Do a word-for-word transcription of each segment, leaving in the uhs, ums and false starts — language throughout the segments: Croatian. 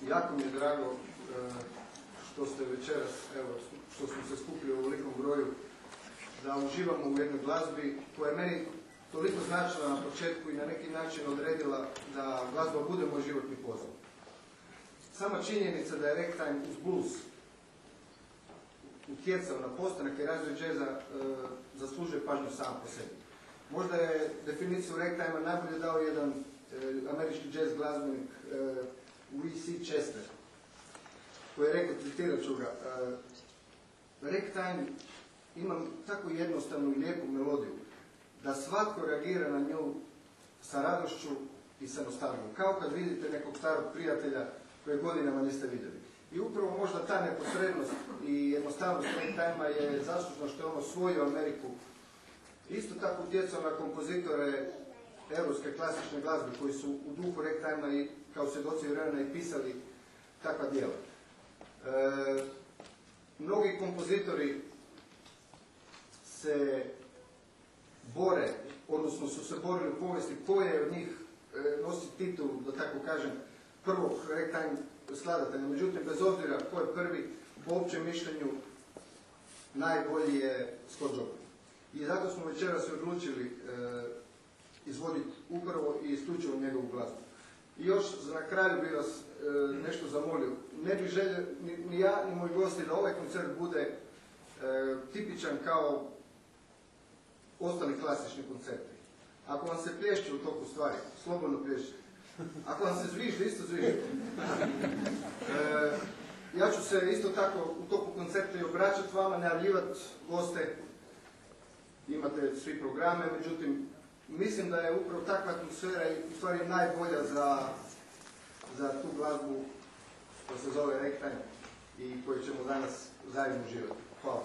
Jako mi je drago što ste večeras, evo, što smo se skupili u velikom broju, da uživamo u jednoj glazbi koja je meni toliko značila na početku i na neki način odredila da glazba bude moj životni poziv. Sama činjenica da je ragtime uz blues utjecao na postanak i razvoj džeza e, zaslužuje pažnju sam po sebi. Možda je definiciju ragtimea najbolje dao jedan e, američki džez glazbenik e, W C Chester, koji je rekao, citirat ću ga, e, ragtime ima tako jednostavnu i lijepu melodiju da svatko reagira na nju sa radošću i sa nostalgijom, kao kad vidite nekog starog prijatelja koje godinama niste vidjeli. I upravo možda ta neposrednost i jednostavnost ragtimea je zaslužna što je on osvojio Ameriku. Isto tako utjecao na kompozitore europske klasične glazbe koji su u duhu ragtimea i kao svjedoci vremena i pisali takva djela. E, mnogi kompozitori se bore, odnosno su se borili u povijesti koje od njih e, nosi titul, da tako kažem, prvog ragtime skladatelja. Međutim, bez obzira ko je prvi, po općem mišljenju, najbolji je Scott Joplin. I zato smo večeras se odlučili e, izvoditi upravo i isključivo njegovu glazbu. I još na kraju bih vas e, nešto zamolio. Ne bih želio, ni, ni ja, ni moji gosti, da ovaj koncert bude e, tipičan kao ostali klasični koncerti. Ako vam se plješće u toku stvari, slobodno plješće. Ako vam se zvižde, isto zvižde. E, ja ću se isto tako u toku koncerta i obraćati vama, najavljivati goste. Imate svi programe, međutim, mislim da je upravo takva atmosfera i u stvari najbolja za, za tu glazbu koja se zove ragtime i koju ćemo danas zajedno uživati. Hvala.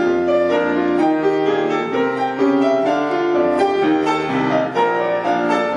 Thank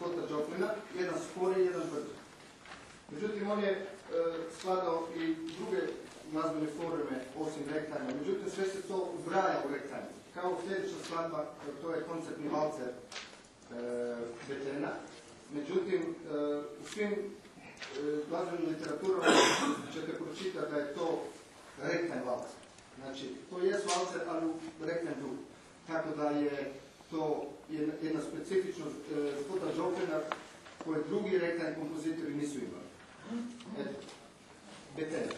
Scotta Joplina, jedan spori i jedan brzi. Međutim, on je e, skladao i druge glazbene forme osim rektajma, međutim sve se to ubraja u rektajmu. Kao sljedeća skladba, to je koncertni valcer e, Beethovena. Međutim, e, u svim e, glazbenim literaturama ćete pročitati da je to rektajm valcer. Znači, to je valcer, ali u rektajm duhu. Tako da je to jedna, jedna specifičnost e, Scotta Joplina koje drugi rektajm kompozitori nisu imali. Eto, Beethoven.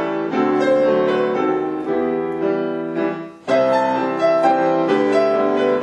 Thank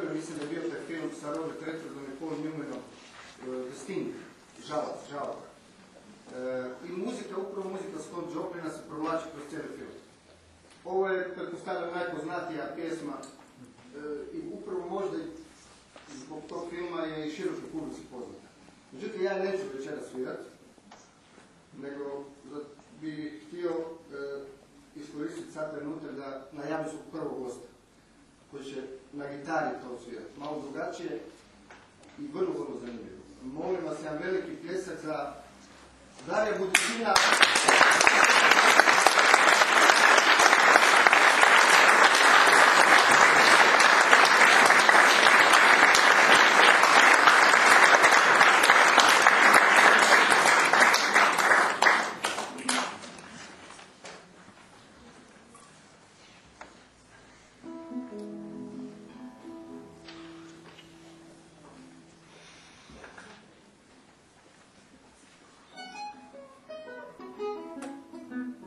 Newmanom, mislim da je bio taj film sa Robert Redfordom i Paul Newmanom, The Sting, žalac, žalac. I muzika, upravo muzika Scott Joplina se provlači kroz cijeli film. Ovo je, pretpostavljam, najpoznatija pjesma i upravo možda zbog tog filma je i širokoj publici poznata. Međutim, ja neću večera svirati, nego bih htio iskoristiti sad trenutak da najavim svog prvog gosta, koji će na gitari to svirati. Malo drugačije i vrlo, vrlo zanimljivo. Molim vas, jedan veliki pljesak za Darija Budičina. Thank you.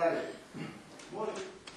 dalje. Može.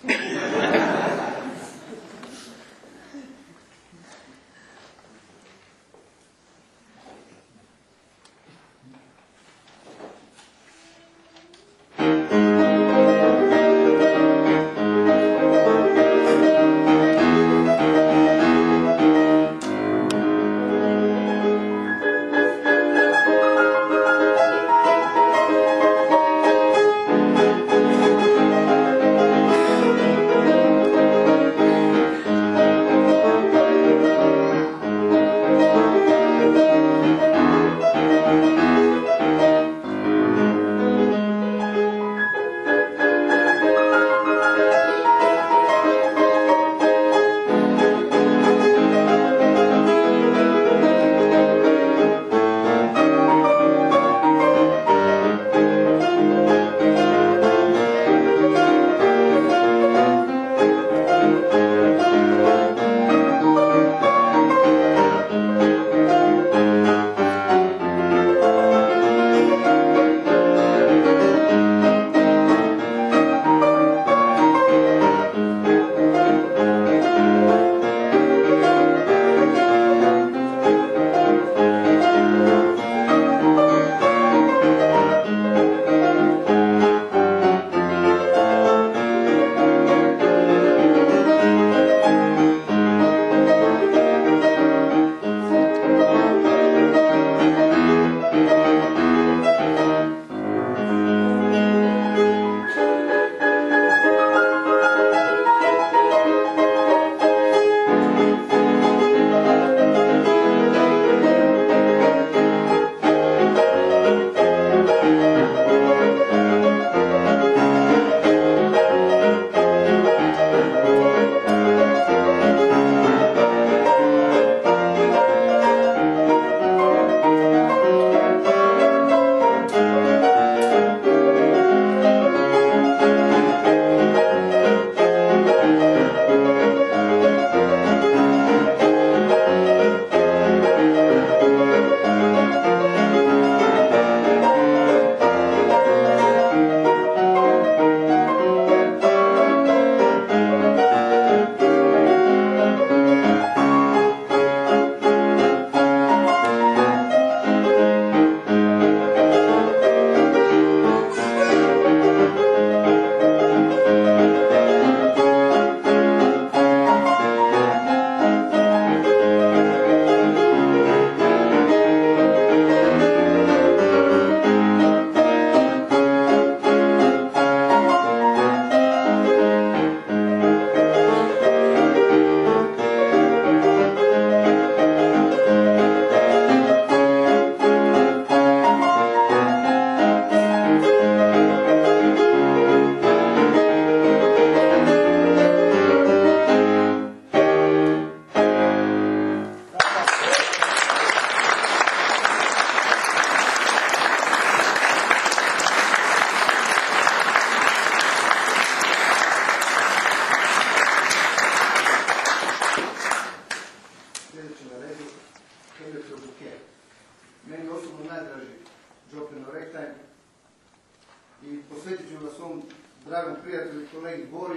dragom prijatelju kolegi Bori,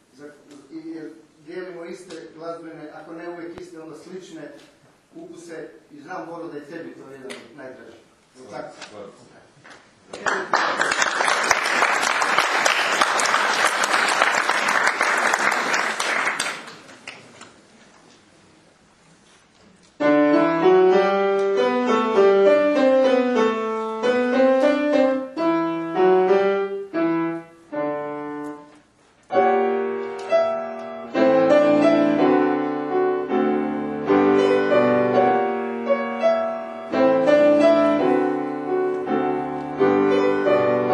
jer dijelimo iste glazbene, ako ne uvijek iste, onda slične ukuse i znam, Boro, da je tebi to jedan od najdražih. Tako. Thank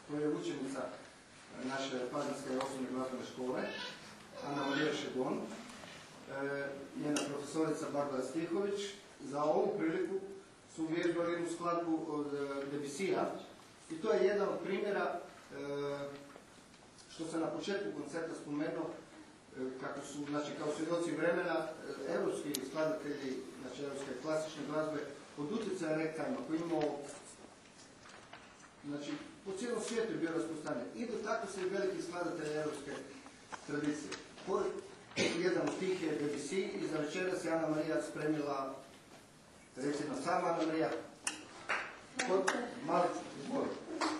koja je učenica naše Pazinske osnovne glazbene škole, Ana Marija Šegon, e, njena profesorica Barbara Stihović. Za ovu priliku su uvježbali jednu skladbu od Debussija i to je jedan od primjera e, što sam na početku koncerta spomenuo, e, kako su, znači kao svjedoci vremena, e, evropski skladatelji, znači evropske klasične glazbe, od utjecaja ragtima koji imao, znači po cijelom svijetu je bio raspostavljen. I do tako se i veliki skladatelji evropske tradicije. Jedan od tih je Debussy i za večeras je Ana Marija spremila, recimo sama Ana Marija, kod malicu, izvoli.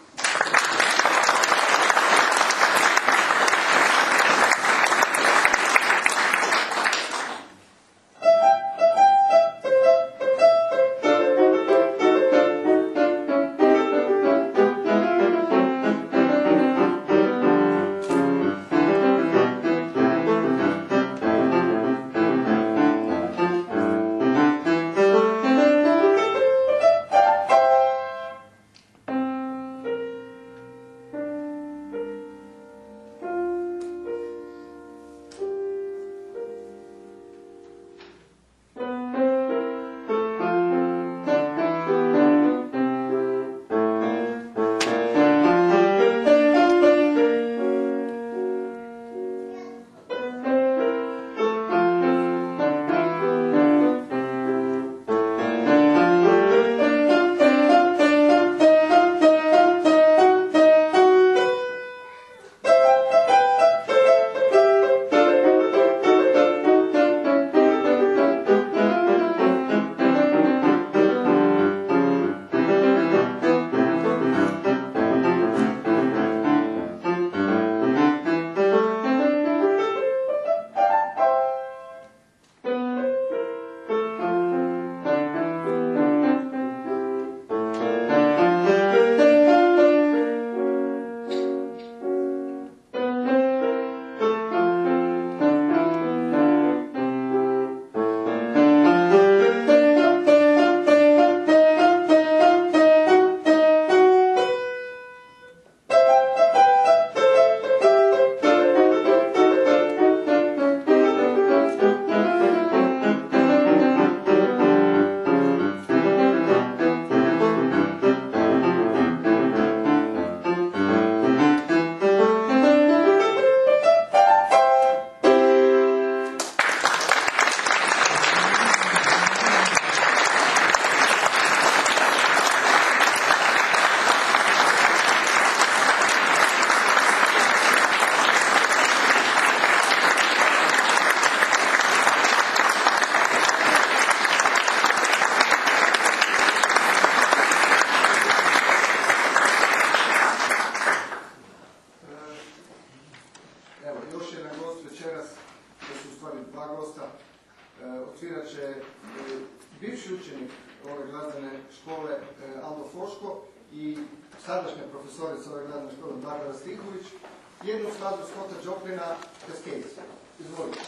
bivši učenik ove glazbene škole Aldo Foško i sadašnja profesorica ove glazbene škole Barbara Stihović, jednu skladbu Scotta Joplina Cascades. Izvolite.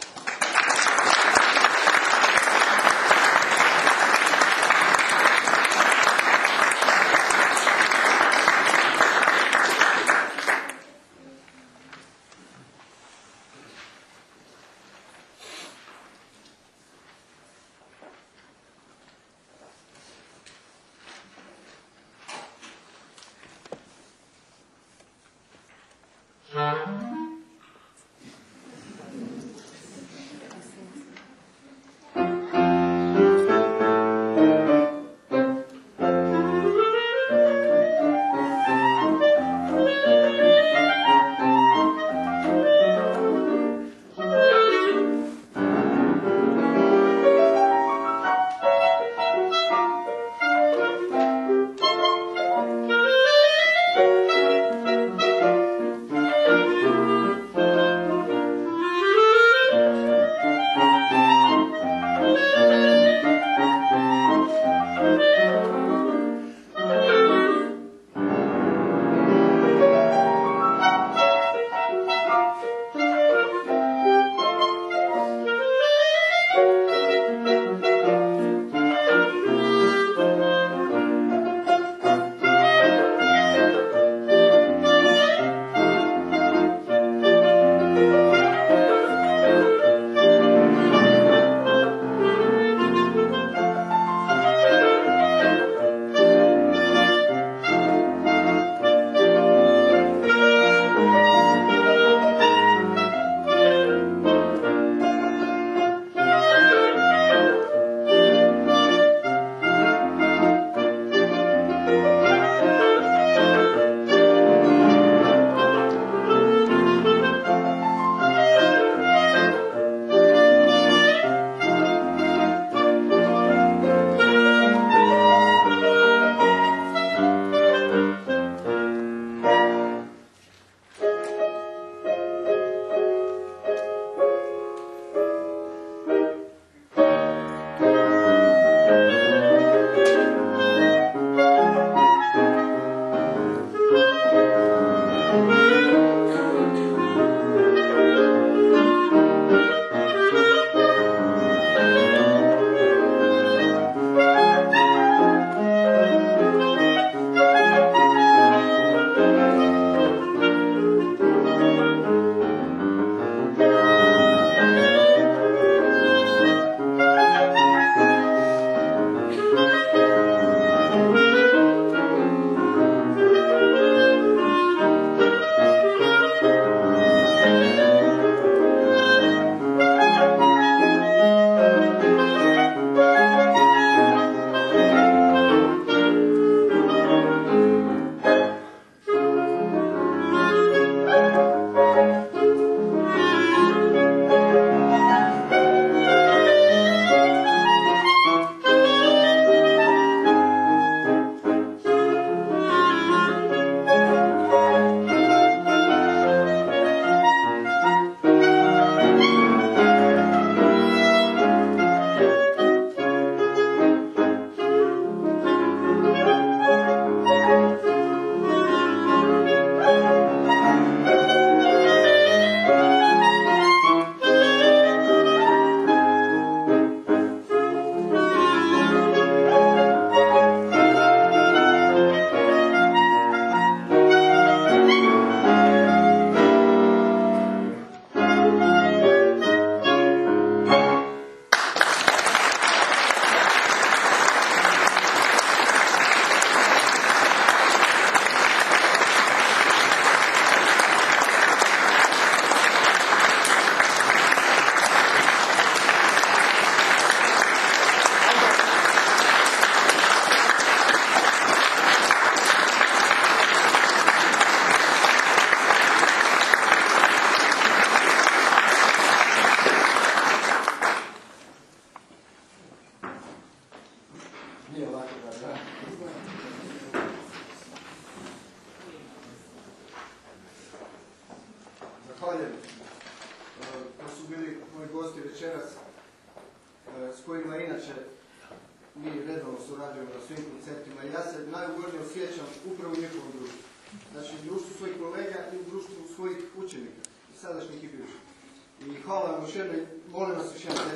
s kojima inače mi redovno surađujemo na svim koncertima. I ja se najugodnije osjećam upravo u njihovom društvu. Znači u društvu svojih kolega i u društvu svojih učenika, i sadašnjih i bivših. I hvala vam još jednom, molim vas još jednom.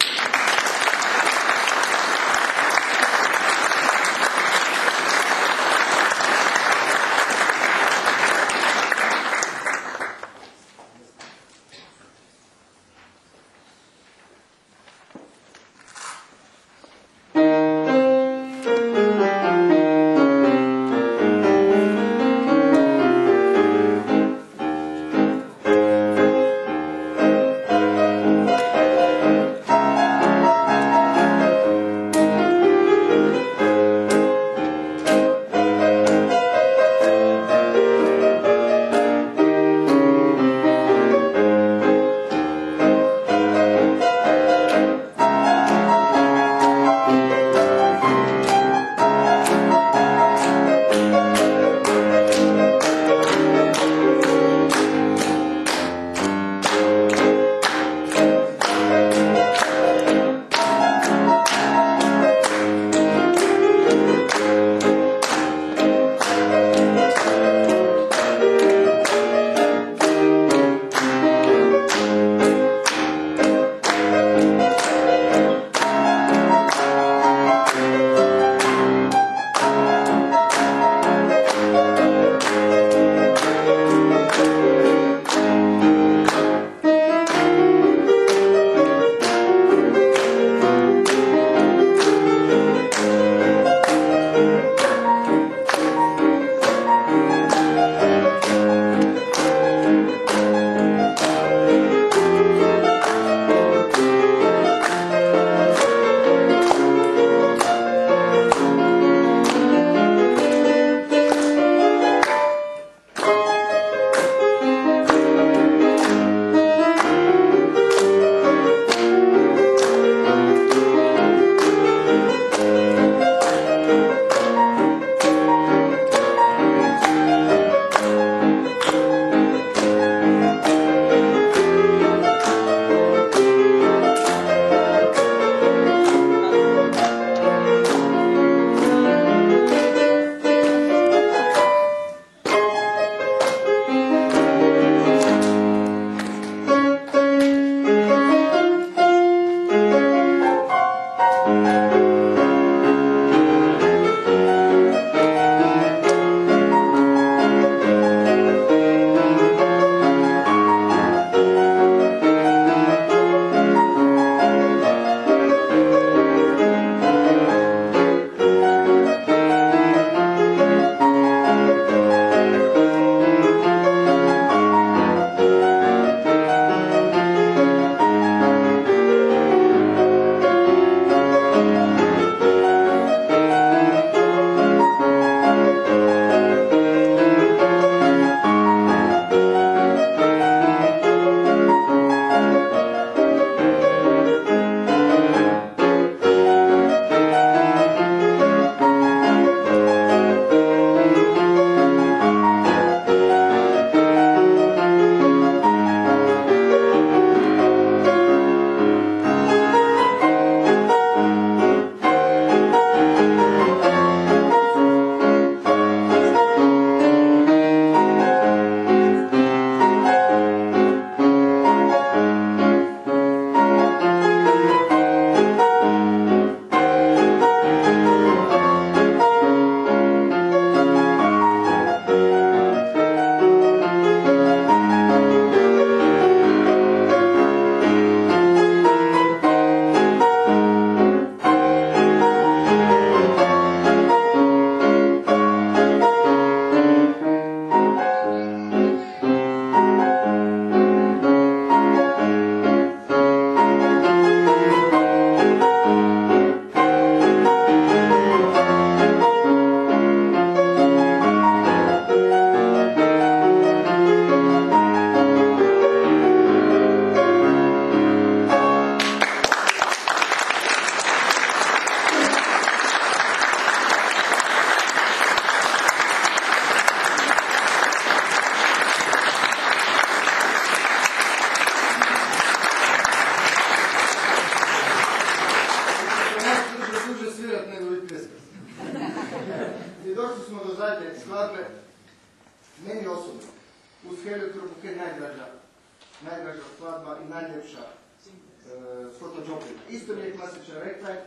Heliotropu je najdraža, najdraža skladba i najljepša uh, Scotta Joplina. Isto mi je klasičan ragtime.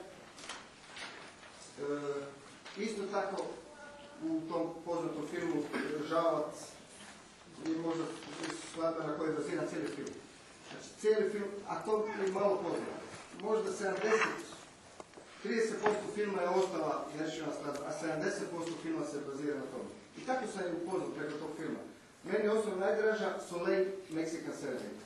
Uh, isto tako u tom poznatom filmu Žalac je možda skladba na kojoj je bazira cijeli film. Znači cijeli film, a to je malo poznato. Možda sedamdeset, trideset posto filma je ostala nerešena skladba, a sedamdeset posto filma se bazira na tome. I tako sam je upoznao preko tog filma. Meni je osobno najdraža Soleil Mexican Serenade.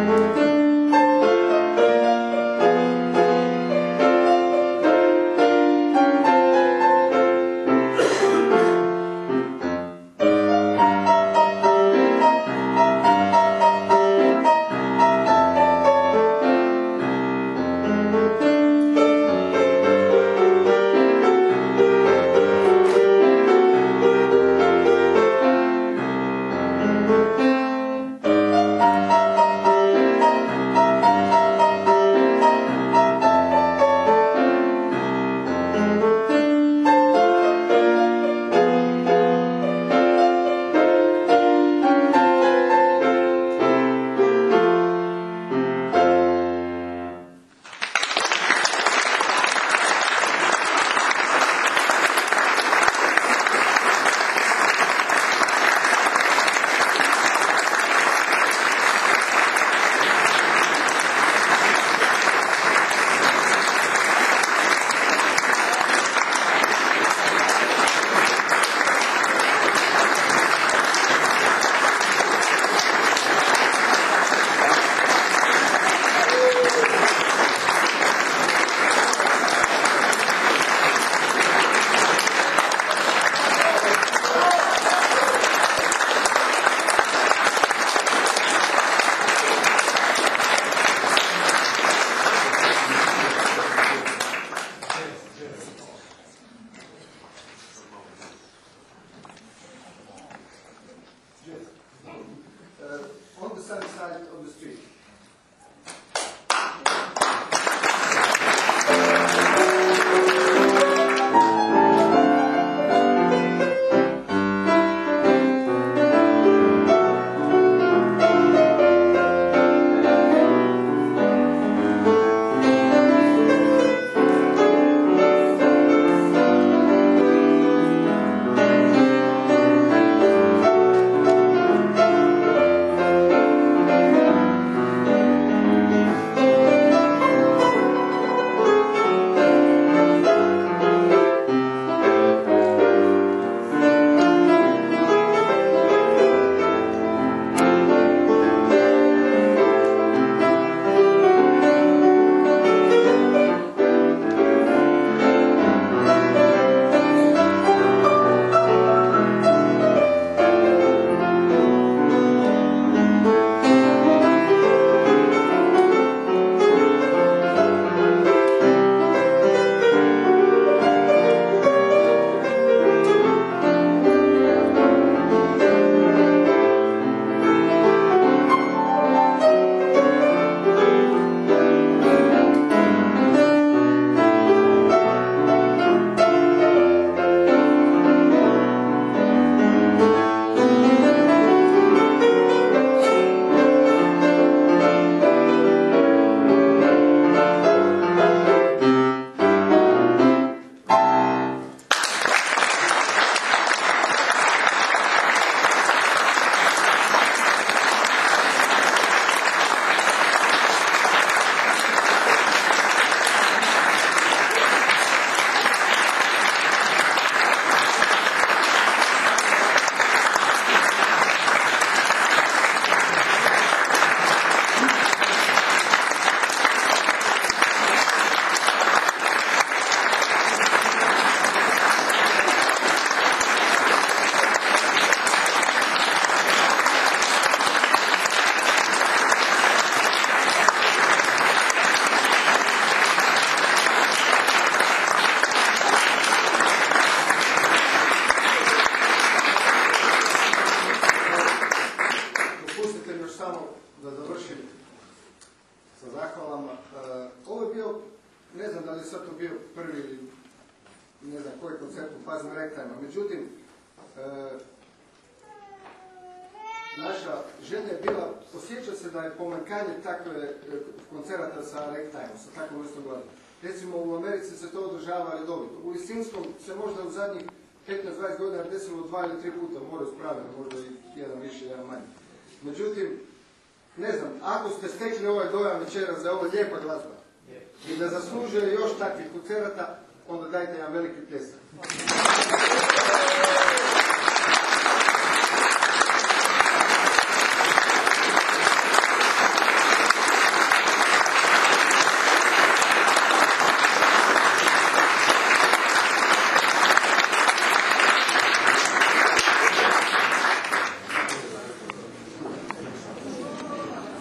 Međutim, naša želja je bila, osjeća se da je pomanjkanje takve koncerata sa ragtimeom, sa takvom vrstom glazbe. Recimo u Americi se to održava redovito. U Lisinskom se možda u zadnjih petnaest dvadeset godina desilo dva ili tri puta, mora uspraviti, možda i jedan više, jedan manje. Međutim, ne znam, ako ste stekli ovaj dojam večeras da je ovo lijepa glazba i da zaslužuje još takvih koncerata, onda dajte jedan veliki pljesak.